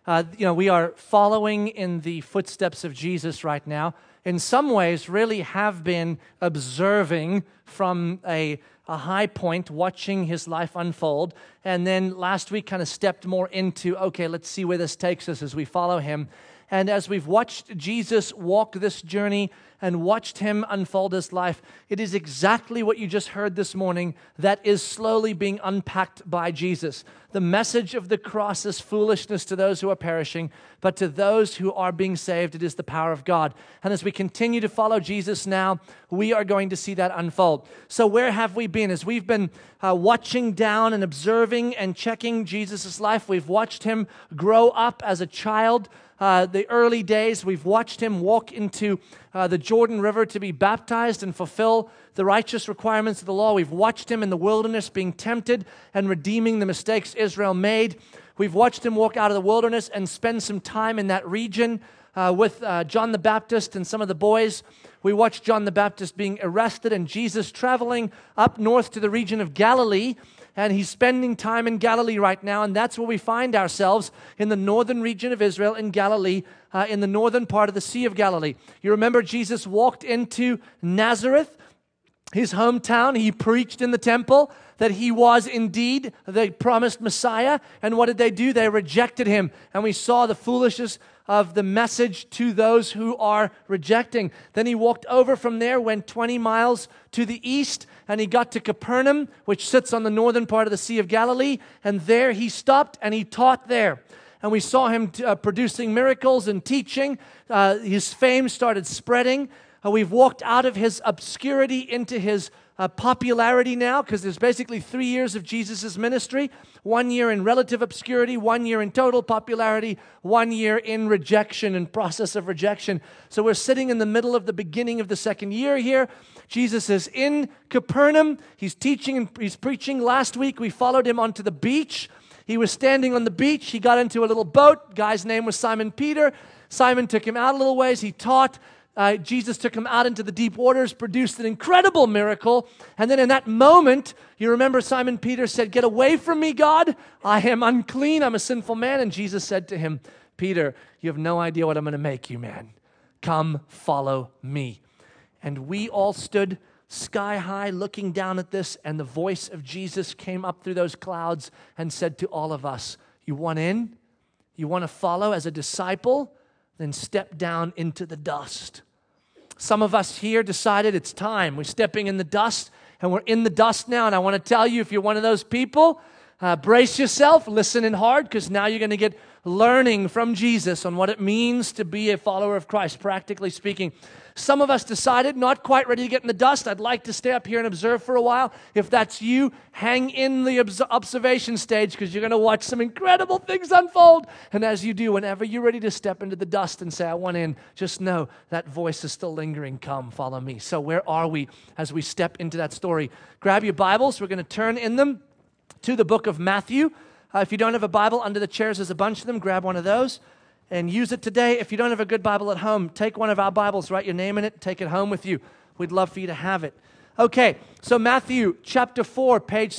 We are following in the footsteps of Jesus right now. In some ways, really have been observing from a high point, watching his life unfold. And then last week kind of stepped more into, okay, let's see where this takes us as we follow him. And as we've watched Jesus walk this journey and watched him unfold his life, it is exactly what you just heard this morning that is slowly being unpacked by Jesus. The message of the cross is foolishness to those who are perishing, but to those who are being saved, it is the power of God. And as we continue to follow Jesus now, we are going to see that unfold. So where have we been? As we've been watching down and observing and checking Jesus' life, we've watched him grow up as a child. The early days, we've watched him walk into the Jordan River to be baptized and fulfill the righteous requirements of the law. We've watched him in the wilderness being tempted and redeeming the mistakes Israel made. We've watched him walk out of the wilderness and spend some time in that region with John the Baptist and some of the boys. We watched John the Baptist being arrested and Jesus traveling up north to the region of Galilee. And he's spending time in Galilee right now, and that's where we find ourselves, in the northern region of Israel, in Galilee, in the northern part of the Sea of Galilee. You remember Jesus walked into Nazareth, his hometown. He preached in the temple that he was indeed the promised Messiah. And what did they do? They rejected him. And we saw the foolishness of the message to those who are rejecting. Then he walked over from there, went 20 miles to the east, and he got to Capernaum, which sits on the northern part of the Sea of Galilee. And there he stopped and he taught there. And we saw him producing miracles and teaching. His fame started spreading. We've walked out of his obscurity into his popularity now, because there's basically 3 years of Jesus' ministry. 1 year in relative obscurity, 1 year in total popularity, 1 year in rejection and process of rejection. So we're sitting in the middle of the beginning of the second year here. Jesus is in Capernaum. He's teaching and he's preaching. Last week we followed him onto the beach. He was standing on the beach. He got into a little boat. Guy's name was Simon Peter. Simon took him out a little ways. He taught. Jesus took him out into the deep waters, produced an incredible miracle. And then in that moment, you remember Simon Peter said, "Get away from me, God. I am unclean. I'm a sinful man." And Jesus said to him, "Peter, you have no idea what I'm going to make you, man. Come, follow me." And we all stood sky high looking down at this, and the voice of Jesus came up through those clouds and said to all of us, "You want in? You want to follow as a disciple? Then step down into the dust." Some of us here decided it's time. We're stepping in the dust, and we're in the dust now. And I want to tell you, if you're one of those people, brace yourself, listen in hard, because now you're going to get learning from Jesus on what it means to be a follower of Christ, practically speaking. Some of us decided, not quite ready to get in the dust. I'd like to stay up here and observe for a while. If that's you, hang in the observation stage, because you're going to watch some incredible things unfold. And as you do, whenever you're ready to step into the dust and say, "I want in," just know that voice is still lingering. Come, follow me. So where are we as we step into that story? Grab your Bibles. We're going to turn in them to the book of Matthew. If you don't have a Bible, under the chairs there's a bunch of them. Grab one of those and use it today. If you don't have a good Bible at home, take one of our Bibles, write your name in it, take it home with you. We'd love for you to have it. Okay, so Matthew chapter 4, page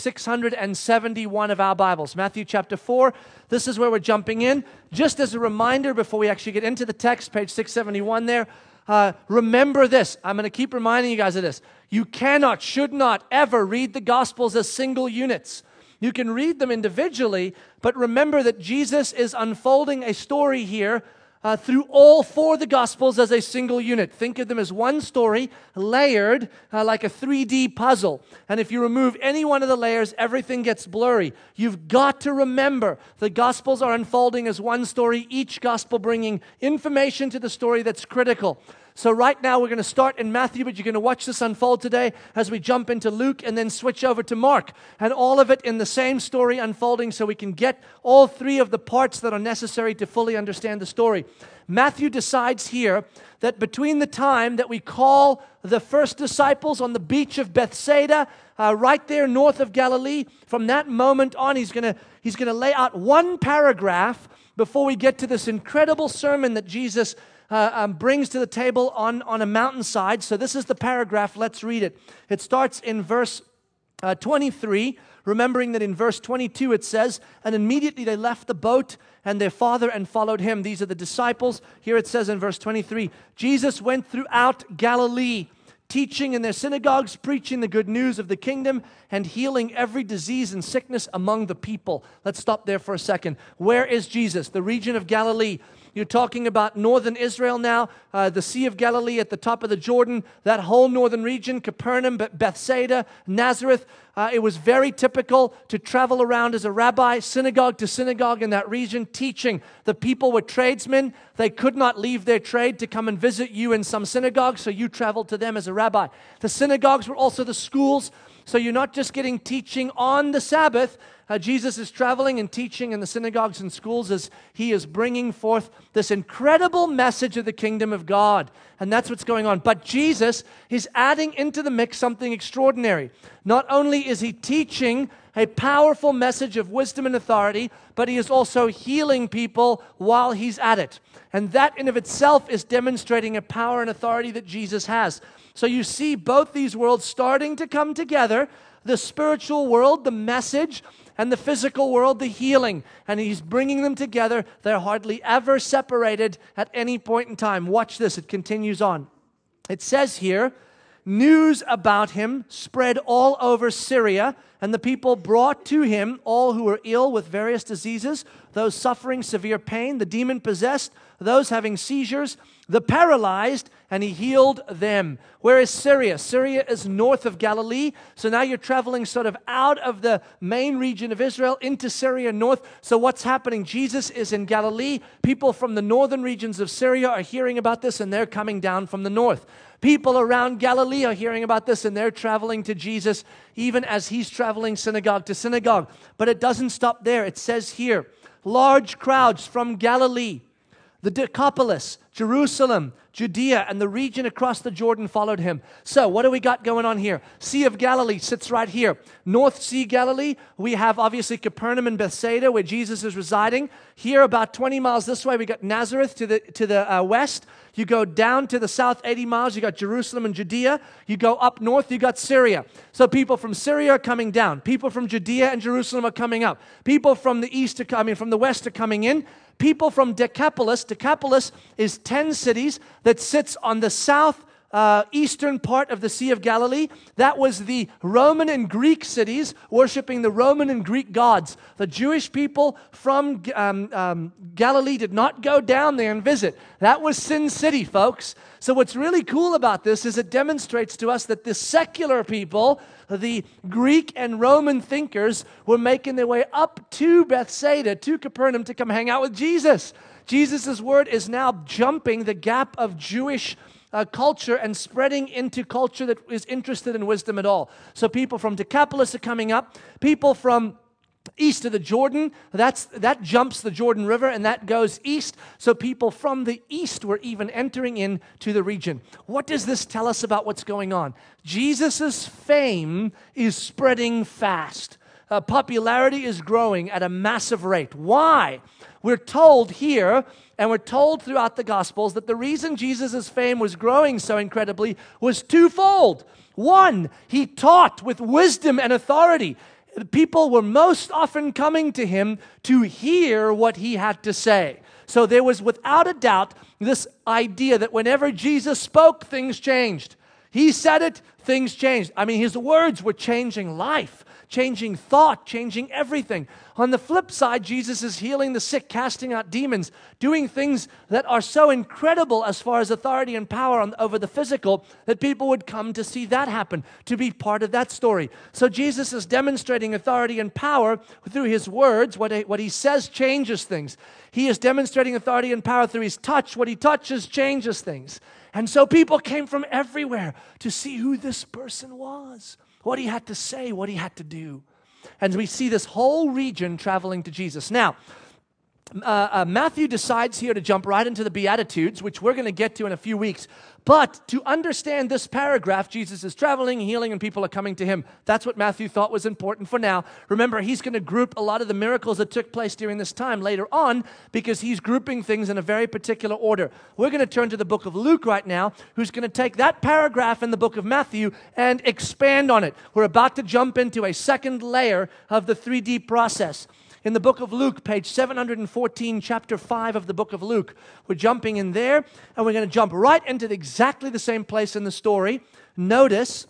671 of our Bibles. Matthew chapter 4, this is where we're jumping in. Just as a reminder, before we actually get into the text, page 671 there, remember this. I'm going to keep reminding you guys of this. You cannot, should not ever read the Gospels as single units. You can read them individually, but remember that Jesus is unfolding a story here through all four of the Gospels as a single unit. Think of them as one story layered like a 3D puzzle. And if you remove any one of the layers, everything gets blurry. You've got to remember the Gospels are unfolding as one story, each Gospel bringing information to the story that's critical. So right now we're going to start in Matthew, but you're going to watch this unfold today as we jump into Luke and then switch over to Mark. And all of it in the same story unfolding so we can get all three of the parts that are necessary to fully understand the story. Matthew decides here that between the time that we call the first disciples on the beach of Bethsaida, right there north of Galilee, from that moment on he's going to lay out one paragraph before we get to this incredible sermon that Jesus brings to the table on a mountainside. So this is the paragraph. Let's read it. It starts in verse 23. remembering that in verse 22 it says, and immediately they left the boat and their father and followed him. These are the disciples. Here it says in verse 23, Jesus went throughout Galilee, teaching in their synagogues, preaching the good news of the kingdom, and healing every disease and sickness among the people. Let's stop there for a second. Where is Jesus? The region of Galilee. You're talking about northern Israel now, the Sea of Galilee at the top of the Jordan, that whole northern region, Capernaum, Bethsaida, Nazareth. It was very typical to travel around as a rabbi, synagogue to synagogue in that region, teaching. The people were tradesmen. They could not leave their trade to come and visit you in some synagogue, so you traveled to them as a rabbi. The synagogues were also the schools, so you're not just getting teaching on the Sabbath. Jesus is traveling and teaching in the synagogues and schools as he is bringing forth this incredible message of the kingdom of God. And that's what's going on. But Jesus is adding into the mix something extraordinary. Not only is he teaching a powerful message of wisdom and authority, but he is also healing people while he's at it. And that in of itself is demonstrating a power and authority that Jesus has. So you see both these worlds starting to come together. The spiritual world, the message, and the physical world, the healing. And he's bringing them together. They're hardly ever separated at any point in time. Watch this. It continues on. It says here, news about him spread all over Syria, and the people brought to him all who were ill with various diseases, those suffering severe pain, the demon-possessed, those having seizures, the paralyzed, and he healed them. Where is Syria? Syria is north of Galilee. So now you're traveling sort of out of the main region of Israel into Syria north. So what's happening? Jesus is in Galilee. People from the northern regions of Syria are hearing about this, and they're coming down from the north. People around Galilee are hearing about this, and they're traveling to Jesus, even as he's traveling synagogue to synagogue. But it doesn't stop there. It says here, large crowds from Galilee, the Decapolis, Jerusalem, Judea, and the region across the Jordan followed him. So what do we got going on here? Sea of Galilee sits right here. North Sea Galilee, we have obviously Capernaum and Bethsaida where Jesus is residing. Here about 20 miles this way, we got Nazareth to the west. You go down to the south 80 miles, you got Jerusalem and Judea. You go up north, you got Syria. So people from Syria are coming down. People from Judea and Jerusalem are coming up. People from the from the west are coming in. People from Decapolis. Decapolis is 10 cities that sits on the south eastern part of the Sea of Galilee. That was the Roman and Greek cities worshiping the Roman and Greek gods. The Jewish people from Galilee did not go down there and visit. That was Sin City, folks. So what's really cool about this is it demonstrates to us that the secular people, the Greek and Roman thinkers, were making their way up to Bethsaida, to Capernaum, to come hang out with Jesus. Jesus' word is now jumping the gap of Jewish culture and spreading into culture that is interested in wisdom at all. So people from Decapolis are coming up. People from east of the Jordan, that jumps the Jordan River and that goes east. So people from the east were even entering into the region. What does this tell us about what's going on? Jesus' fame is spreading fast. Popularity is growing at a massive rate. Why? We're told here, and we're told throughout the Gospels, that the reason Jesus' fame was growing so incredibly was twofold. One, he taught with wisdom and authority. People were most often coming to him to hear what he had to say. So there was without a doubt this idea that whenever Jesus spoke, things changed. He said it, things changed. I mean, his words were changing life, changing thought, changing everything. On the flip side, Jesus is healing the sick, casting out demons, doing things that are so incredible as far as authority and power over the physical that people would come to see that happen, to be part of that story. So Jesus is demonstrating authority and power through his words. What he says changes things. He is demonstrating authority and power through his touch. What he touches changes things. And so people came from everywhere to see who this person was, what he had to say, what he had to do. And we see this whole region traveling to Jesus. Now, Matthew decides here to jump right into the Beatitudes, which we're going to get to in a few weeks. But to understand this paragraph, Jesus is traveling, healing, and people are coming to him. That's what Matthew thought was important for now. Remember, he's going to group a lot of the miracles that took place during this time later on because he's grouping things in a very particular order. We're going to turn to the book of Luke right now, who's going to take that paragraph in the book of Matthew and expand on it. We're about to jump into a second layer of the 3D process. In the book of Luke, page 714, chapter 5 of the book of Luke. We're jumping in there, and we're going to jump right into exactly the same place in the story. Notice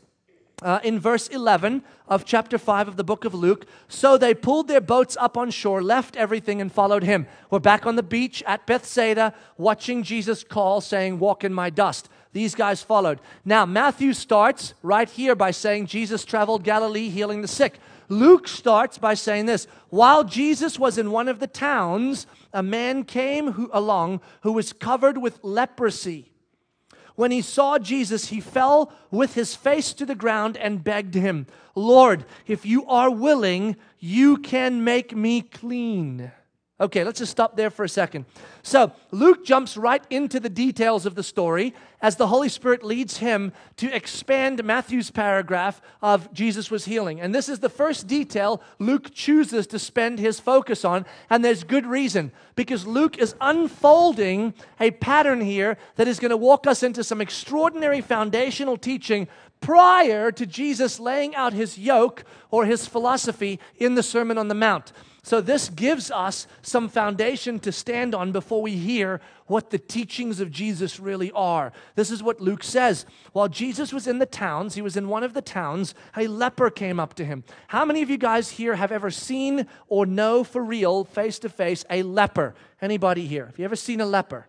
in verse 11 of chapter 5 of the book of Luke, so they pulled their boats up on shore, left everything, and followed him. We're back on the beach at Bethsaida, watching Jesus call, saying, walk in my dust. These guys followed. Now, Matthew starts right here by saying Jesus traveled Galilee, healing the sick. Luke starts by saying this: while Jesus was in one of the towns, a man came along who was covered with leprosy. When he saw Jesus, he fell with his face to the ground and begged him, Lord, if you are willing, you can make me clean. Okay, let's just stop there for a second. So Luke jumps right into the details of the story as the Holy Spirit leads him to expand Matthew's paragraph of Jesus was healing. And this is the first detail Luke chooses to spend his focus on. And there's good reason, because Luke is unfolding a pattern here that is going to walk us into some extraordinary foundational teaching prior to Jesus laying out his yoke or his philosophy in the Sermon on the Mount. So this gives us some foundation to stand on before we hear what the teachings of Jesus really are. This is what Luke says. While Jesus was in the towns, he was in one of the towns, a leper came up to him. How many of you guys here have ever seen or know for real, face to face, a leper? Anybody here? Have you ever seen a leper?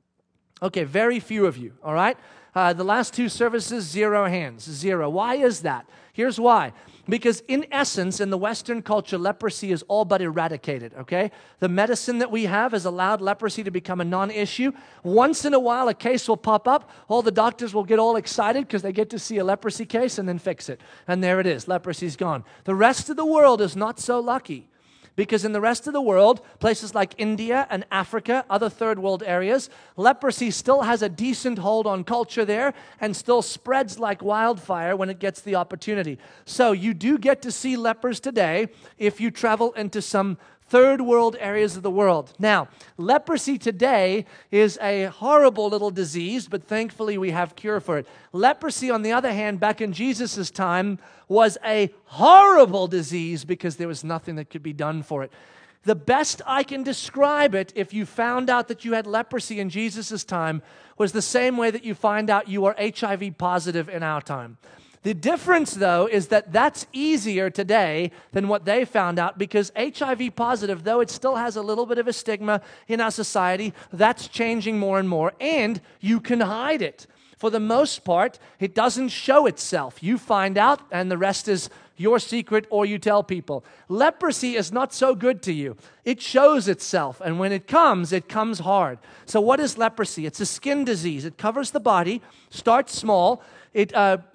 Okay, very few of you, all right? The last two services, 0 hands, 0. Why is that? Here's why. Because in essence, in the Western culture, leprosy is all but eradicated, okay? The medicine that we have has allowed leprosy to become a non-issue. Once in a while, a case will pop up. All the doctors will get all excited because they get to see a leprosy case and then fix it. And there it is. Leprosy's gone. The rest of the world is not so lucky. Because in the rest of the world, places like India and Africa, other third world areas, leprosy still has a decent hold on culture there and still spreads like wildfire when it gets the opportunity. So you do get to see lepers today if you travel into some third world areas of the world. Now, leprosy today is a horrible little disease, but thankfully we have cure for it. Leprosy, on the other hand, back in Jesus' time, was a horrible disease because there was nothing that could be done for it. The best I can describe it, if you found out that you had leprosy in Jesus' time, was the same way that you find out you are HIV positive in our time. The difference, though, is that that's easier today than what they found out, because HIV positive, though it still has a little bit of a stigma in our society, that's changing more and more, and you can hide it. For the most part, it doesn't show itself. You find out, and the rest is your secret, or you tell people. Leprosy is not so good to you. It shows itself, and when it comes hard. So what is leprosy? It's a skin disease. It covers the body, starts small. It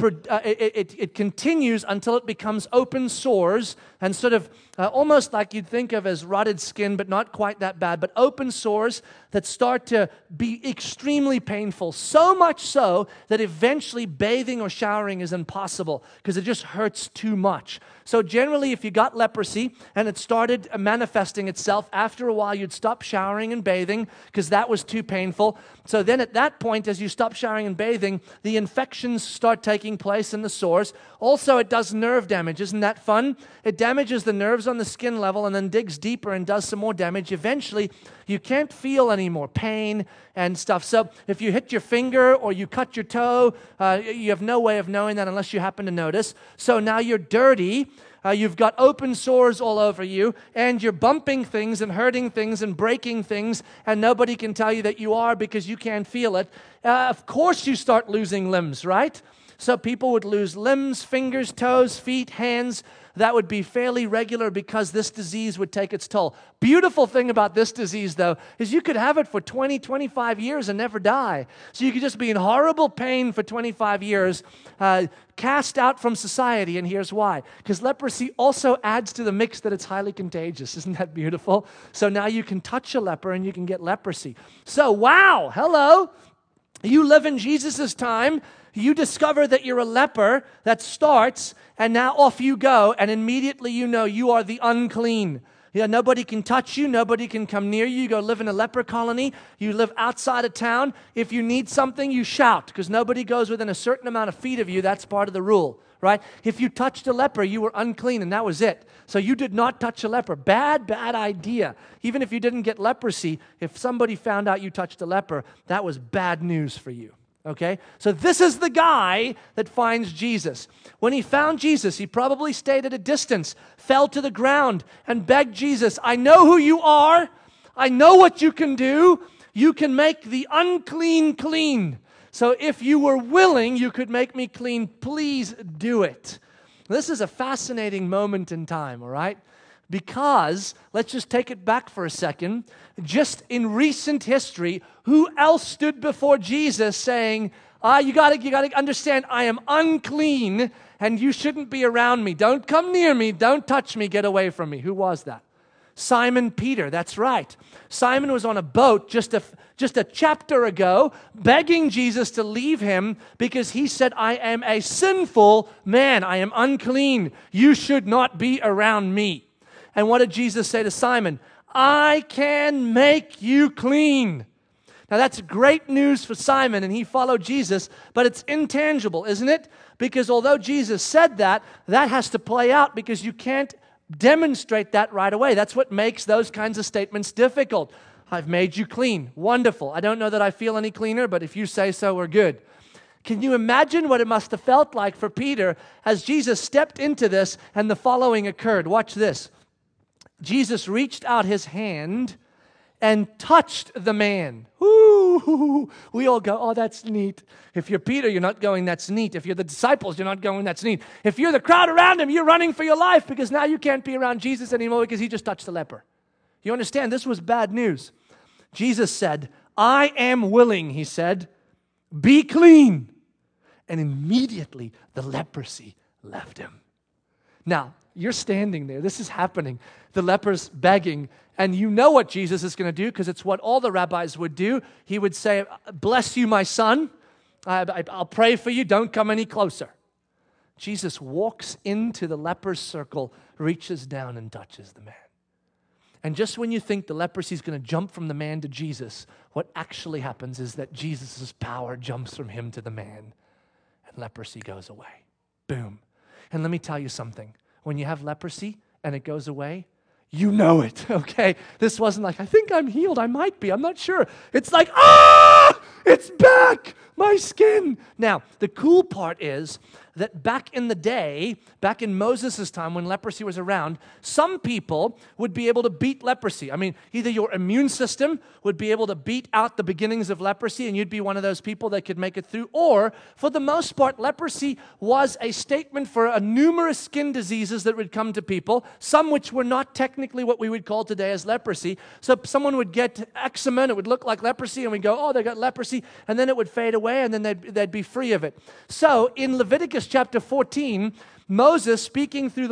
continues until it becomes open sores and sort of almost like you'd think of as rotted skin, but not quite that bad, but open sores that start to be extremely painful, so much so that eventually bathing or showering is impossible because it just hurts too much. So generally, if you got leprosy and it started manifesting itself, after a while you'd stop showering and bathing because that was too painful. So then at that point, as you stop showering and bathing, the infections start taking place in the sores. Also, it does nerve damage. Isn't that fun? It damages the nerves on the skin level and then digs deeper and does some more damage. Eventually, you can't feel any more pain and stuff. So if you hit your finger or you cut your toe, you have no way of knowing that unless you happen to notice. So now you're dirty. You've got open sores all over you, and you're bumping things and hurting things and breaking things, and nobody can tell you that you are because you can't feel it. Of course you start losing limbs, right? So people would lose limbs, fingers, toes, feet, hands. That would be fairly regular because this disease would take its toll. Beautiful thing about this disease, though, is you could have it for 20, 25 years and never die. So you could just be in horrible pain for 25 years, cast out from society, and here's why. Because leprosy also adds to the mix that it's highly contagious. Isn't that beautiful? So now you can touch a leper and you can get leprosy. So, wow, hello. You live in Jesus' time. You discover that you're a leper. That starts, and now off you go, and immediately you know you are the unclean. Yeah, nobody can touch you. Nobody can come near you. You go live in a leper colony. You live outside of town. If you need something, you shout, because nobody goes within a certain amount of feet of you. That's part of the rule, right? If you touched a leper, you were unclean, and that was it. So you did not touch a leper. Bad idea. Even if you didn't get leprosy, if somebody found out you touched a leper, that was bad news for you. Okay? So this is the guy that finds Jesus. When he found Jesus, he probably stayed at a distance, fell to the ground, and begged Jesus, I know who you are. I know what you can do. You can make the unclean clean. So if you were willing, you could make me clean. Please do it. This is a fascinating moment in time, all right? Because, let's just take it back for a second, just in recent history, who else stood before Jesus saying, you gotta understand, I am unclean and you shouldn't be around me. Don't come near me. Don't touch me. Get away from me. Who was that? Simon Peter, that's right. Simon was on a boat just a chapter ago, begging Jesus to leave him because he said, I am a sinful man. I am unclean. You should not be around me. And what did Jesus say to Simon? I can make you clean. Now that's great news for Simon, and he followed Jesus, but it's intangible, isn't it? Because although Jesus said that has to play out because you can't demonstrate that right away. That's what makes those kinds of statements difficult. I've made you clean. Wonderful. I don't know that I feel any cleaner, but if you say so, we're good. Can you imagine what it must have felt like for Peter as Jesus stepped into this and the following occurred? Watch this. Jesus reached out his hand and touched the man. Ooh, we all go, oh, that's neat. If you're Peter, you're not going, that's neat. If you're the disciples, you're not going, that's neat. If you're the crowd around him, you're running for your life because now you can't be around Jesus anymore because he just touched the leper. You understand? This was bad news. Jesus said, I am willing, he said, be clean. And immediately the leprosy left him. Now, you're standing there. This is happening. The leper's begging. And you know what Jesus is going to do because it's what all the rabbis would do. He would say, bless you, my son. I'll pray for you. Don't come any closer. Jesus walks into the leper's circle, reaches down and touches the man. And just when you think the leprosy is going to jump from the man to Jesus, what actually happens is that Jesus' power jumps from him to the man. And leprosy goes away. Boom. And let me tell you something. When you have leprosy and it goes away, you know it, okay? This wasn't like, I think I'm healed. I might be. I'm not sure. It's like, it's back, my skin. Now, the cool part is that back in the day, back in Moses' time when leprosy was around, some people would be able to beat leprosy. I mean, either your immune system would be able to beat out the beginnings of leprosy and you'd be one of those people that could make it through, or for the most part, leprosy was a statement for numerous skin diseases that would come to people, some which were not technically what we would call today as leprosy. So someone would get eczema and it would look like leprosy and we'd go, oh, they got leprosy, and then it would fade away and then they'd be free of it. So in Leviticus chapter 14, Moses speaking through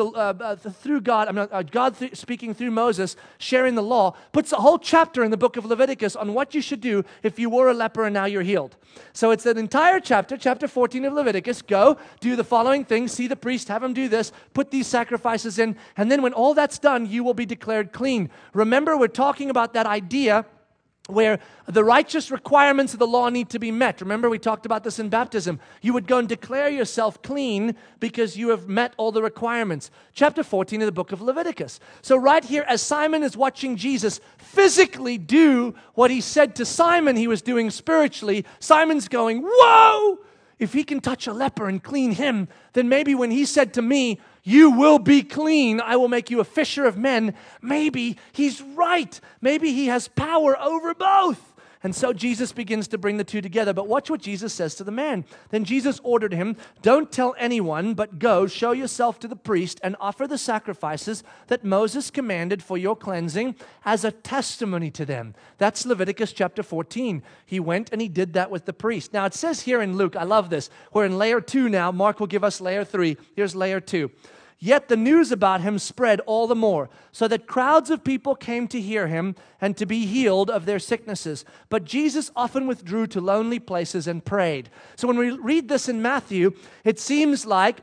God speaking through Moses, sharing the law, puts a whole chapter in the book of Leviticus on what you should do if you were a leper and now you're healed. So it's an entire chapter 14 of Leviticus. Go, do the following things, see the priest, have him do this, put these sacrifices in, and then when all that's done, you will be declared clean. Remember, we're talking about that idea where the righteous requirements of the law need to be met. Remember, we talked about this in baptism. You would go and declare yourself clean because you have met all the requirements. Chapter 14 of the book of Leviticus. So right here, as Simon is watching Jesus physically do what he said to Simon he was doing spiritually, Simon's going, whoa! If he can touch a leper and clean him, then maybe when he said to me, you will be clean, I will make you a fisher of men, maybe he's right. Maybe he has power over both. And so Jesus begins to bring the two together. But watch what Jesus says to the man. Then Jesus ordered him, don't tell anyone, but go, show yourself to the priest, and offer the sacrifices that Moses commanded for your cleansing as a testimony to them. That's Leviticus chapter 14. He went and he did that with the priest. Now it says here in Luke, I love this, we're in layer 2 now. Mark will give us layer 3. Here's layer 2. Yet the news about him spread all the more, so that crowds of people came to hear him and to be healed of their sicknesses. But Jesus often withdrew to lonely places and prayed. So when we read this in Matthew, it seems like,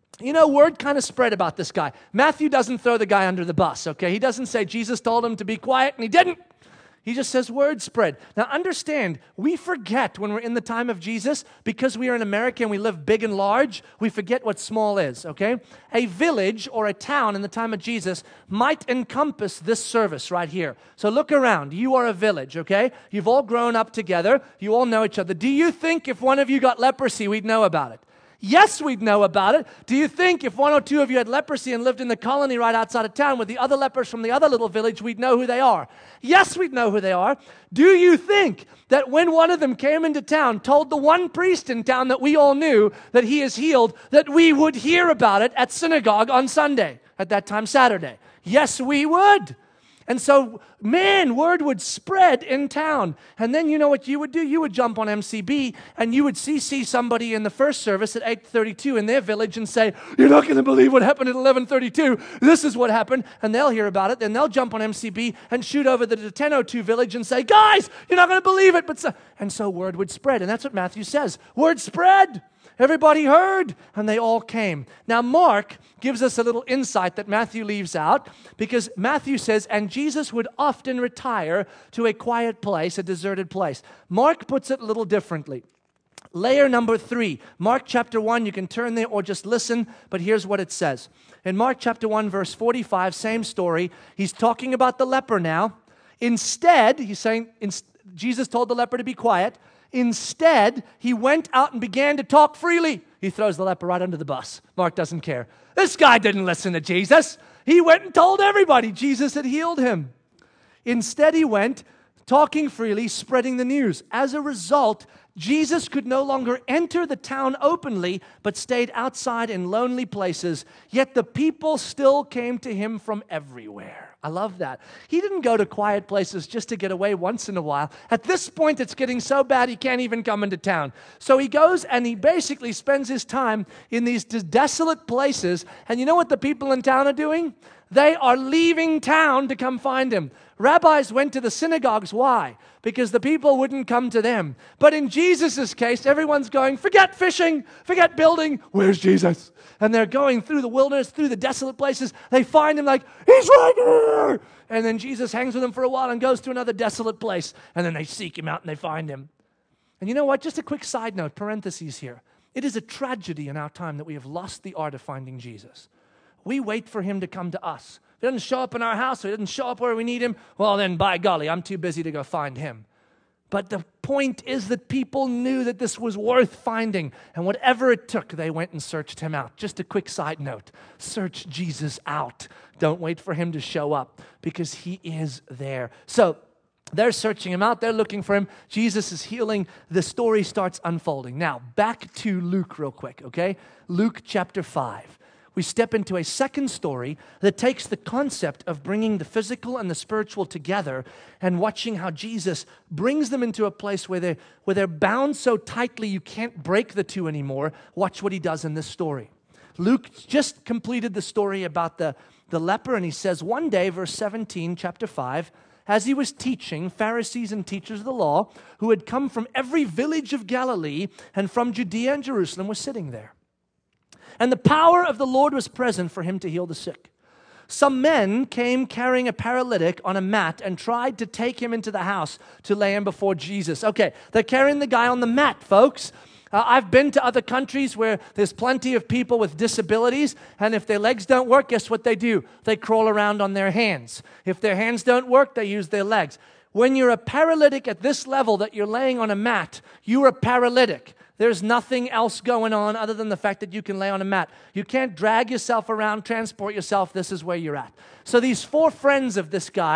word kind of spread about this guy. Matthew doesn't throw the guy under the bus, okay? He doesn't say Jesus told him to be quiet and he didn't. He just says word spread. Now understand, we forget when we're in the time of Jesus, because we are in America and we live big and large, we forget what small is, okay? A village or a town in the time of Jesus might encompass this service right here. So look around. You are a village, okay? You've all grown up together. You all know each other. Do you think if one of you got leprosy, we'd know about it? Yes, we'd know about it. Do you think if one or two of you had leprosy and lived in the colony right outside of town with the other lepers from the other little village, we'd know who they are? Yes, we'd know who they are. Do you think that when one of them came into town, told the one priest in town that we all knew that he is healed, that we would hear about it at synagogue on Sunday, at that time Saturday? Yes, we would. And so, word would spread in town. And then you know what you would do? You would jump on MCB and you would see somebody in the first service at 8:32 in their village and say, you're not going to believe what happened at 11:32. This is what happened. And they'll hear about it. Then they'll jump on MCB and shoot over to the 10:02 village and say, guys, you're not going to believe it. And so word would spread. And that's what Matthew says. Word spread. Everybody heard, and they all came. Now, Mark gives us a little insight that Matthew leaves out, because Matthew says, and Jesus would often retire to a quiet place, a deserted place. Mark puts it a little differently. Layer number 3, Mark chapter 1, you can turn there or just listen, but here's what it says. In Mark chapter 1, verse 45, same story. He's talking about the leper now. Instead, he's saying, Jesus told the leper to be quiet. Instead, he went out and began to talk freely. He throws the leper right under the bus. Mark doesn't care. This guy didn't listen to Jesus. He went and told everybody Jesus had healed him. Instead, he went talking freely, spreading the news. As a result, Jesus could no longer enter the town openly, but stayed outside in lonely places. Yet the people still came to him from everywhere. I love that. He didn't go to quiet places just to get away once in a while. At this point, it's getting so bad he can't even come into town. So he goes and he basically spends his time in these desolate places. And you know what the people in town are doing? They are leaving town to come find him. Rabbis went to the synagogues. Why? Because the people wouldn't come to them. But in Jesus' case, everyone's going, forget fishing, forget building. Where's Jesus? And they're going through the wilderness, through the desolate places. They find him like, he's right here. And then Jesus hangs with them for a while and goes to another desolate place. And then they seek him out and they find him. And you know what? Just a quick side note, parentheses here. It is a tragedy in our time that we have lost the art of finding Jesus. We wait for him to come to us. If he doesn't show up in our house, or he doesn't show up where we need him, well then, by golly, I'm too busy to go find him. But the point is that people knew that this was worth finding, and whatever it took, they went and searched him out. Just a quick side note, search Jesus out. Don't wait for him to show up, because he is there. So they're searching him out. They're looking for him. Jesus is healing. The story starts unfolding. Now, back to Luke real quick, okay? Luke chapter 5. We step into a second story that takes the concept of bringing the physical and the spiritual together and watching how Jesus brings them into a place where they're bound so tightly you can't break the two anymore. Watch what he does in this story. Luke just completed the story about the leper, and he says, one day, verse 17, chapter 5, as he was teaching, Pharisees and teachers of the law who had come from every village of Galilee and from Judea and Jerusalem were sitting there. And the power of the Lord was present for him to heal the sick. Some men came carrying a paralytic on a mat and tried to take him into the house to lay him before Jesus. Okay, they're carrying the guy on the mat, folks. I've been to other countries where there's plenty of people with disabilities, and if their legs don't work, guess what they do? They crawl around on their hands. If their hands don't work, they use their legs. When you're a paralytic at this level that you're laying on a mat, you're a paralytic. There's nothing else going on other than the fact that you can lay on a mat. You can't drag yourself around, transport yourself. This is where you're at. So these 4 friends of this guy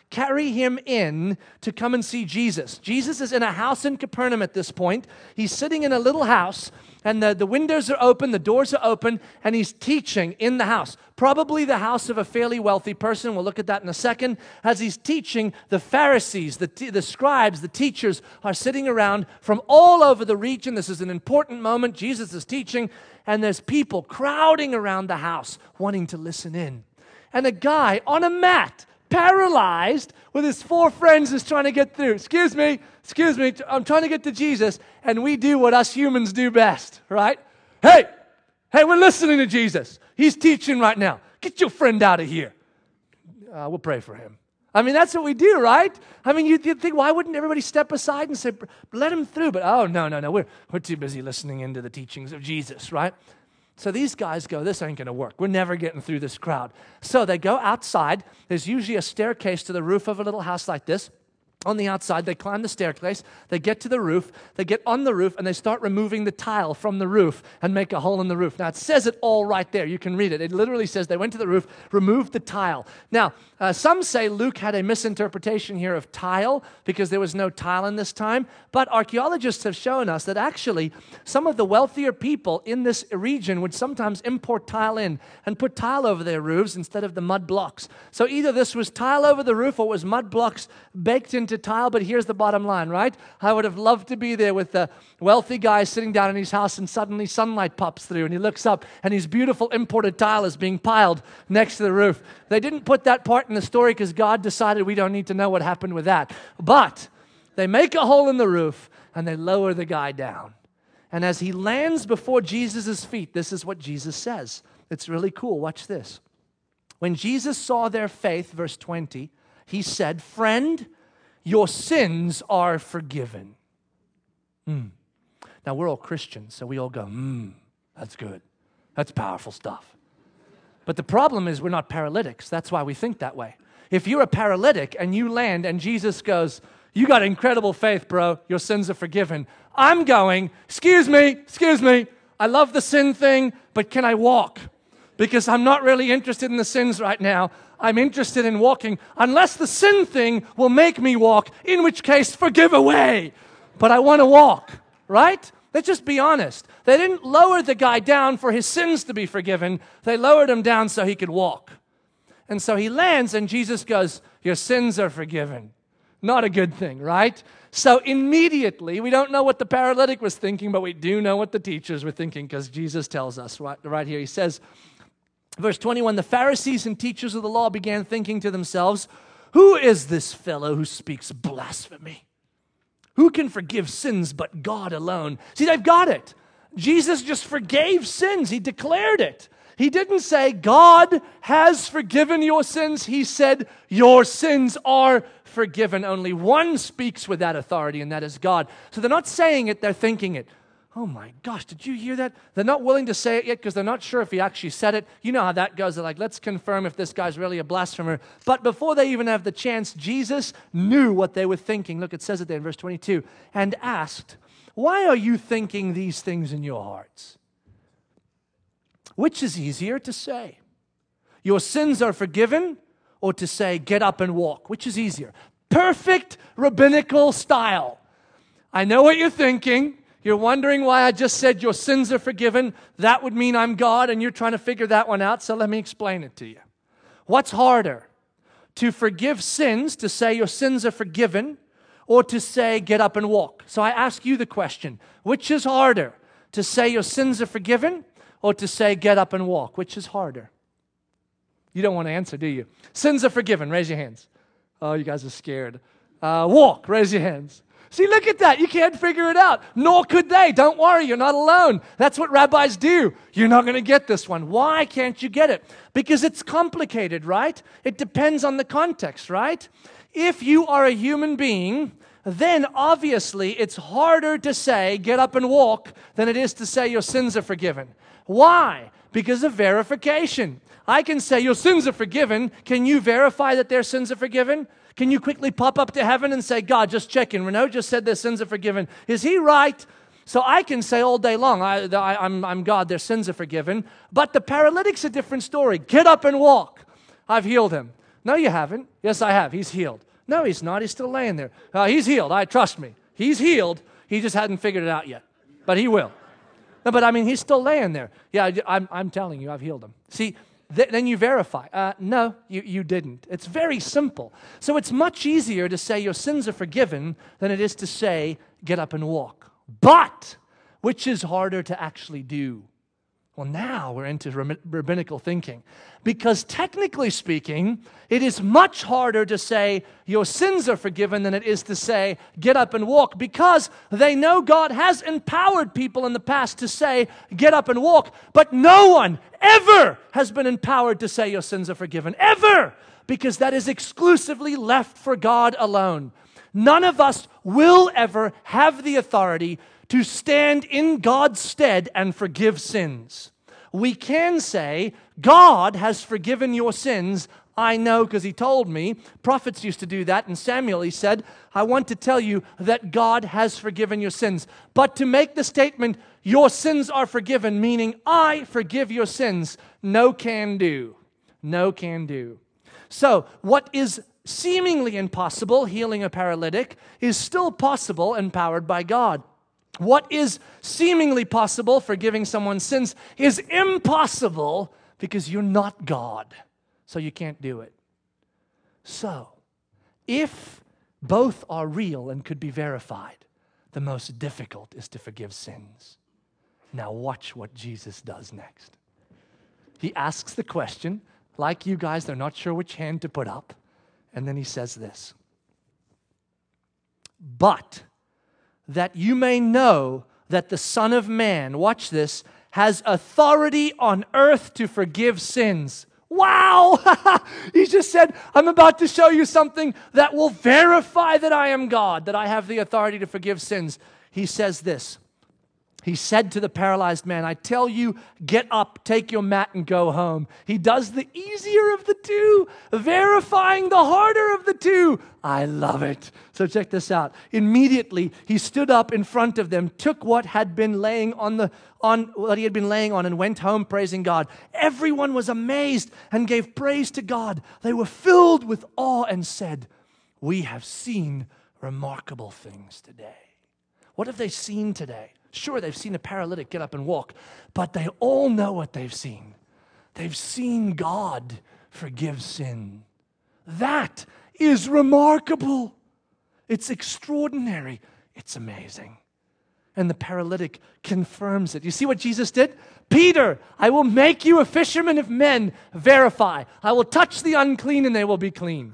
carry him in to come and see Jesus. Jesus is in a house in Capernaum at this point. He's sitting in a little house, and the windows are open, the doors are open, and he's teaching in the house. Probably the house of a fairly wealthy person. We'll look at that in a second. As he's teaching, the Pharisees, the scribes, the teachers are sitting around from all over the region. This is an important moment. Jesus is teaching, and there's people crowding around the house wanting to listen in. And a guy on a mat, paralyzed, with his 4 friends is trying to get through. Excuse me, I'm trying to get to Jesus. And we do what us humans do best, right? Hey, we're listening to Jesus. He's teaching right now. Get your friend out of here. We'll pray for him. I mean, that's what we do, right? I mean, you'd think, why wouldn't everybody step aside and say, let him through? But no, we're too busy listening into the teachings of Jesus, right? So these guys go, this ain't going to work. We're never getting through this crowd. So they go outside. There's usually a staircase to the roof of a little house like this. On the outside, they climb the staircase, they get to the roof, they get on the roof, and they start removing the tile from the roof and make a hole in the roof. Now, it says it all right there. You can read it. It literally says they went to the roof, removed the tile. Now, some say Luke had a misinterpretation here of tile because there was no tile in this time, but archaeologists have shown us that actually some of the wealthier people in this region would sometimes import tile in and put tile over their roofs instead of the mud blocks. So either this was tile over the roof or it was mud blocks baked into tile, but here's the bottom line, right? I would have loved to be there with the wealthy guy sitting down in his house and suddenly sunlight pops through and he looks up and his beautiful imported tile is being piled next to the roof. They didn't put that part in the story because God decided we don't need to know what happened with that. But they make a hole in the roof and they lower the guy down. And as he lands before Jesus' feet, this is what Jesus says. It's really cool. Watch this. When Jesus saw their faith, verse 20, he said, "Friend, your sins are forgiven." Now, we're all Christians, so we all go, that's good. That's powerful stuff. But the problem is we're not paralytics. That's why we think that way. If you're a paralytic and you land and Jesus goes, "You got incredible faith, bro. Your sins are forgiven." I'm going, excuse me. I love the sin thing, but can I walk? Because I'm not really interested in the sins right now. I'm interested in walking, unless the sin thing will make me walk, in which case, forgive away. But I want to walk, right? Let's just be honest. They didn't lower the guy down for his sins to be forgiven. They lowered him down so he could walk. And so he lands and Jesus goes, "Your sins are forgiven." Not a good thing, right? So immediately, we don't know what the paralytic was thinking, but we do know what the teachers were thinking because Jesus tells us right here. He says, verse 21, the Pharisees and teachers of the law began thinking to themselves, "Who is this fellow who speaks blasphemy? Who can forgive sins but God alone?" See, they've got it. Jesus just forgave sins. He declared it. He didn't say, "God has forgiven your sins." He said, "Your sins are forgiven." Only one speaks with that authority, and that is God. So they're not saying it, they're thinking it. Oh my gosh, did you hear that? They're not willing to say it yet because they're not sure if he actually said it. You know how that goes. They're like, let's confirm if this guy's really a blasphemer. But before they even have the chance, Jesus knew what they were thinking. Look, it says it there in verse 22. And asked, "Why are you thinking these things in your hearts? Which is easier to say, 'Your sins are forgiven,' or to say, 'Get up and walk'? Which is easier?" Perfect rabbinical style. I know what you're thinking. You're wondering why I just said your sins are forgiven. That would mean I'm God, and you're trying to figure that one out, so let me explain it to you. What's harder? To forgive sins, to say your sins are forgiven, or to say get up and walk? So I ask you the question, which is harder? To say your sins are forgiven, or to say get up and walk? Which is harder? You don't want to answer, do you? Sins are forgiven. Raise your hands. Oh, you guys are scared. Walk. Raise your hands. See, look at that. You can't figure it out. Nor could they. Don't worry. You're not alone. That's what rabbis do. You're not going to get this one. Why can't you get it? Because it's complicated, right? It depends on the context, right? If you are a human being, then obviously it's harder to say get up and walk than it is to say your sins are forgiven. Why? Because of verification. I can say your sins are forgiven. Can you verify that their sins are forgiven? Can you quickly pop up to heaven and say, "God, just check in. Renaud just said their sins are forgiven. Is he right?" So I can say all day long, I'm God, their sins are forgiven. But the paralytic's a different story. Get up and walk. I've healed him. No, you haven't. Yes, I have. He's healed. No, he's not. He's still laying there. He's healed. Trust me. He's healed. He just hadn't figured it out yet. But he will. No, but I mean, he's still laying there. Yeah, I'm telling you, I've healed him. See, then you verify. No, you didn't. It's very simple. So it's much easier to say your sins are forgiven than it is to say, get up and walk. But, which is harder to actually do? Well, now we're into rabbinical thinking. Because technically speaking, it is much harder to say your sins are forgiven than it is to say get up and walk, because they know God has empowered people in the past to say get up and walk, but no one ever has been empowered to say your sins are forgiven, ever, because that is exclusively left for God alone. None of us will ever have the authority to stand in God's stead and forgive sins. We can say, God has forgiven your sins. I know because he told me. Prophets used to do that. And Samuel, he said, I want to tell you that God has forgiven your sins. But to make the statement, your sins are forgiven, meaning I forgive your sins, no can do. No can do. So what is seemingly impossible, healing a paralytic, is still possible, empowered by God. What is seemingly possible, forgiving someone's sins, is impossible because you're not God. So you can't do it. So, if both are real and could be verified, the most difficult is to forgive sins. Now watch what Jesus does next. He asks the question, like you guys, they're not sure which hand to put up. And then he says this. But that you may know that the Son of Man, watch this, has authority on earth to forgive sins. Wow! He just said, I'm about to show you something that will verify that I am God, that I have the authority to forgive sins. He says this. He said to the paralyzed man, I tell you, get up, take your mat, and go home. He does the easier of the two, verifying the harder of the two. I love it. So check this out. Immediately, he stood up in front of them, took what had been laying on what he had been laying on, and went home praising God. Everyone was amazed and gave praise to God. They were filled with awe and said, we have seen remarkable things today. What have they seen today? Sure, they've seen a paralytic get up and walk, but they all know what they've seen. They've seen God forgive sin. That is remarkable. It's extraordinary. It's amazing. And the paralytic confirms it. You see what Jesus did? Peter, I will make you a fisherman of men. Verify. I will touch the unclean and they will be clean.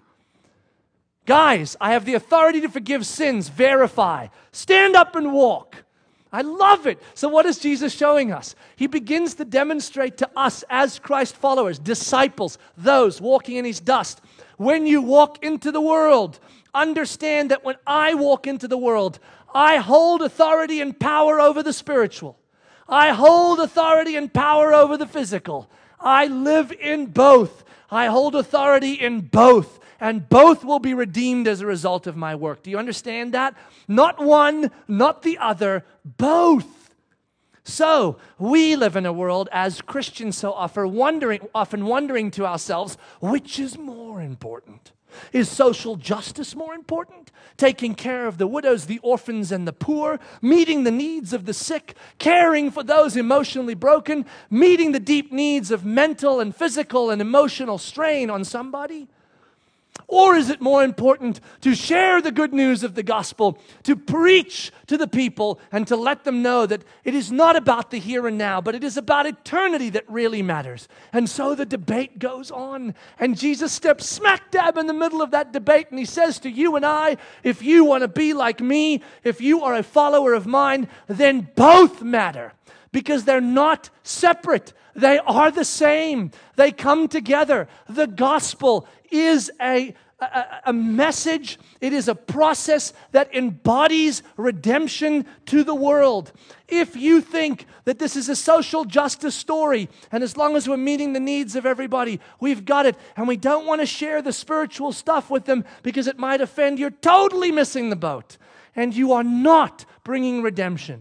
Guys, I have the authority to forgive sins. Verify. Stand up and walk. I love it. So what is Jesus showing us? He begins to demonstrate to us as Christ followers, disciples, those walking in his dust. When you walk into the world, understand that when I walk into the world, I hold authority and power over the spiritual. I hold authority and power over the physical. I live in both. I hold authority in both. And both will be redeemed as a result of my work. Do you understand that? Not one, not the other, both. So, we live in a world as Christians so often wondering to ourselves, which is more important? Is social justice more important? Taking care of the widows, the orphans, and the poor, meeting the needs of the sick, caring for those emotionally broken, meeting the deep needs of mental and physical and emotional strain on somebody? Or is it more important to share the good news of the gospel, to preach to the people and to let them know that it is not about the here and now, but it is about eternity that really matters? And so the debate goes on, and Jesus steps smack dab in the middle of that debate, and he says to you and I, if you want to be like me, if you are a follower of mine, then both matter, because they're not separate. They are the same. They come together. The gospel is a message. It is a process that embodies redemption to the world. If you think that this is a social justice story, and as long as we're meeting the needs of everybody, we've got it, and we don't want to share the spiritual stuff with them because it might offend, you're totally missing the boat. And you are not bringing redemption.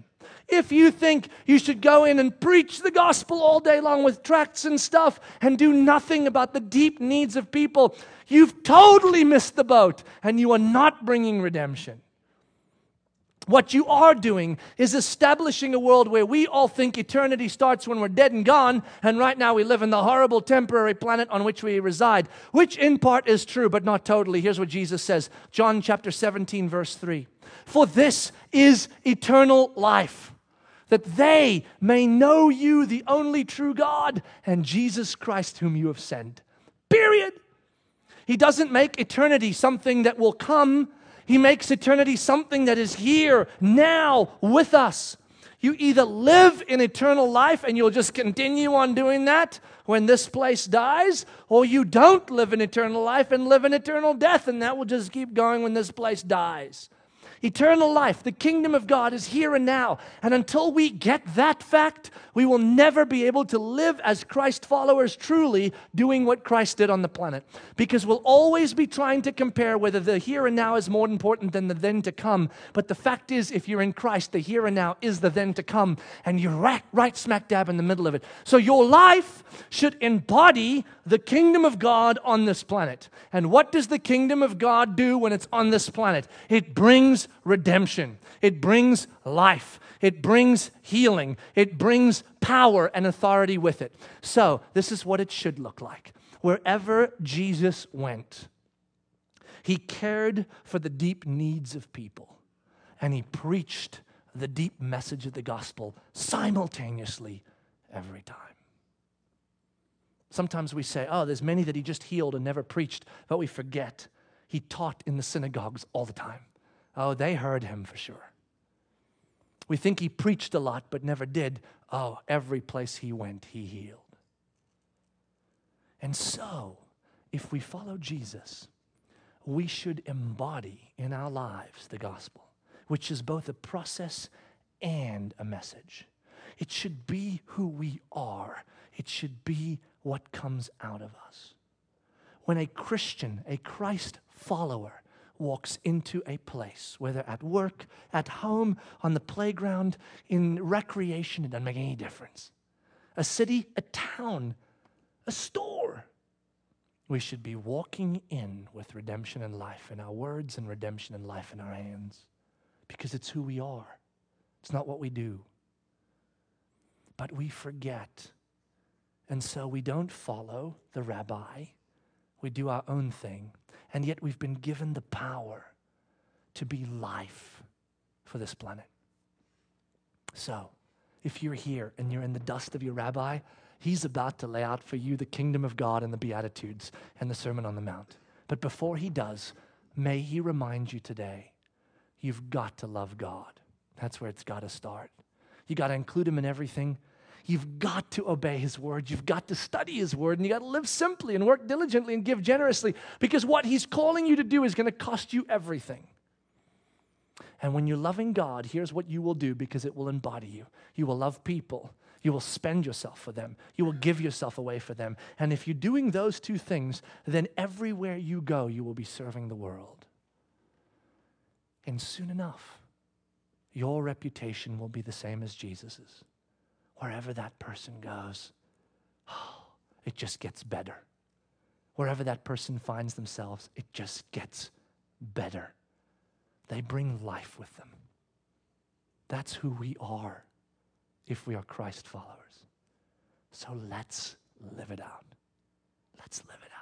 If you think you should go in and preach the gospel all day long with tracts and stuff and do nothing about the deep needs of people, you've totally missed the boat and you are not bringing redemption. What you are doing is establishing a world where we all think eternity starts when we're dead and gone, and right now we live in the horrible temporary planet on which we reside, which in part is true, but not totally. Here's what Jesus says, John chapter 17, verse 3. For this is eternal life, that they may know you, the only true God, and Jesus Christ whom you have sent. Period. He doesn't make eternity something that will come. He makes eternity something that is here, now, with us. You either live in eternal life and you'll just continue on doing that when this place dies, or you don't live in eternal life and live in eternal death, and that will just keep going when this place dies. Eternal life, the kingdom of God, is here and now. And until we get that fact, we will never be able to live as Christ followers truly doing what Christ did on the planet. Because we'll always be trying to compare whether the here and now is more important than the then to come. But the fact is, if you're in Christ, the here and now is the then to come. And you're right smack dab in the middle of it. So your life should embody the kingdom of God on this planet. And what does the kingdom of God do when it's on this planet? It brings redemption. It brings life. It brings healing. It brings power and authority with it. So this is what it should look like. Wherever Jesus went, he cared for the deep needs of people, and he preached the deep message of the gospel simultaneously every time. Sometimes we say, oh, there's many that he just healed and never preached, but we forget he taught in the synagogues all the time. Oh, they heard him for sure. We think he preached a lot but never did. Oh, every place he went, he healed. And so, if we follow Jesus, we should embody in our lives the gospel, which is both a process and a message. It should be who we are. It should be what comes out of us. When a Christian, a Christ follower, walks into a place, whether at work, at home, on the playground, in recreation, it doesn't make any difference. A city, a town, a store. We should be walking in with redemption and life in our words and redemption and life in our hands, because it's who we are. It's not what we do. But we forget. And so we don't follow the rabbi. We do our own thing. And yet we've been given the power to be life for this planet. So, if you're here and you're in the dust of your rabbi, he's about to lay out for you the kingdom of God and the Beatitudes and the Sermon on the Mount. But before he does, may he remind you today, you've got to love God. That's where it's got to start. You got to include him in everything. You've got to obey his word. You've got to study his word, and you got to live simply and work diligently and give generously, because what he's calling you to do is going to cost you everything. And when you're loving God, here's what you will do, because it will embody you. You will love people. You will spend yourself for them. You will give yourself away for them. And if you're doing those two things, then everywhere you go, you will be serving the world. And soon enough, your reputation will be the same as Jesus's. Wherever that person goes, it just gets better. Wherever that person finds themselves, it just gets better. They bring life with them. That's who we are if we are Christ followers. So let's live it out. Let's live it out.